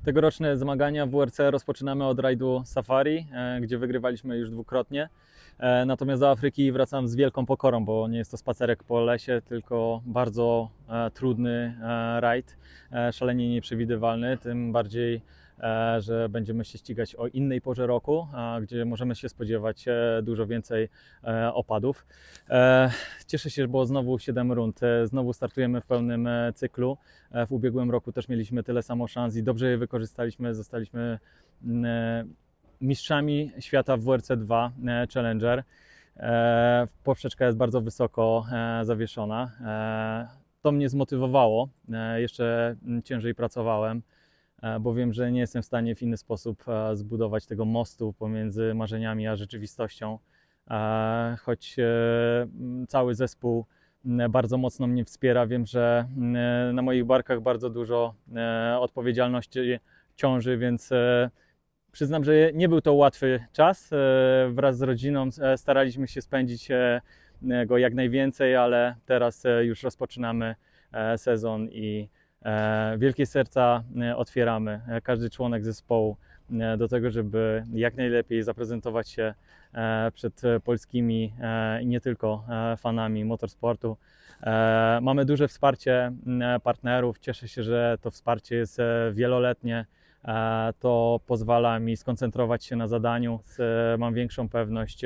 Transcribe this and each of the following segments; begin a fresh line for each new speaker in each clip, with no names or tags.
Tegoroczne zmagania w WRC rozpoczynamy od rajdu Safari, gdzie wygrywaliśmy już dwukrotnie. Natomiast do Afryki wracam z wielką pokorą, bo nie jest to spacerek po lesie, tylko bardzo trudny rajd, szalenie nieprzewidywalny, tym bardziej, że będziemy się ścigać o innej porze roku, gdzie możemy się spodziewać dużo więcej opadów. Cieszę się, bo znowu 7 rund, znowu startujemy w pełnym cyklu. W ubiegłym roku też mieliśmy tyle samo szans i dobrze je wykorzystaliśmy, zostaliśmy mistrzami świata w WRC 2 Challenger. Poprzeczka jest bardzo wysoko zawieszona. To mnie zmotywowało, jeszcze ciężej pracowałem, bo wiem, że nie jestem w stanie w inny sposób zbudować tego mostu pomiędzy marzeniami a rzeczywistością. Choć cały zespół bardzo mocno mnie wspiera, wiem, że na moich barkach bardzo dużo odpowiedzialności ciąży, więc przyznam, że nie był to łatwy czas. Wraz z rodziną staraliśmy się spędzić go jak najwięcej, ale teraz już rozpoczynamy sezon i wielkie serca otwieramy, każdy członek zespołu, do tego, żeby jak najlepiej zaprezentować się przed polskimi i nie tylko fanami motorsportu. Mamy duże wsparcie partnerów, cieszę się, że to wsparcie jest wieloletnie. To pozwala mi skoncentrować się na zadaniu. Mam większą pewność,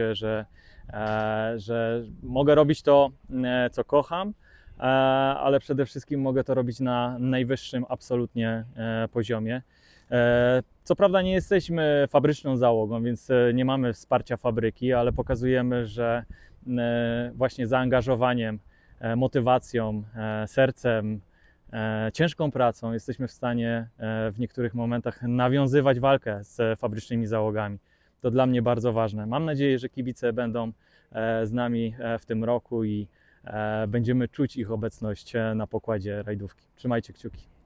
że mogę robić to, co kocham, ale przede wszystkim mogę to robić na najwyższym absolutnie poziomie. Co prawda nie jesteśmy fabryczną załogą, więc nie mamy wsparcia fabryki, ale pokazujemy, że właśnie zaangażowaniem, motywacją, sercem, ciężką pracą jesteśmy w stanie w niektórych momentach nawiązywać walkę z fabrycznymi załogami. To dla mnie bardzo ważne. Mam nadzieję, że kibice będą z nami w tym roku i będziemy czuć ich obecność na pokładzie rajdówki. Trzymajcie kciuki.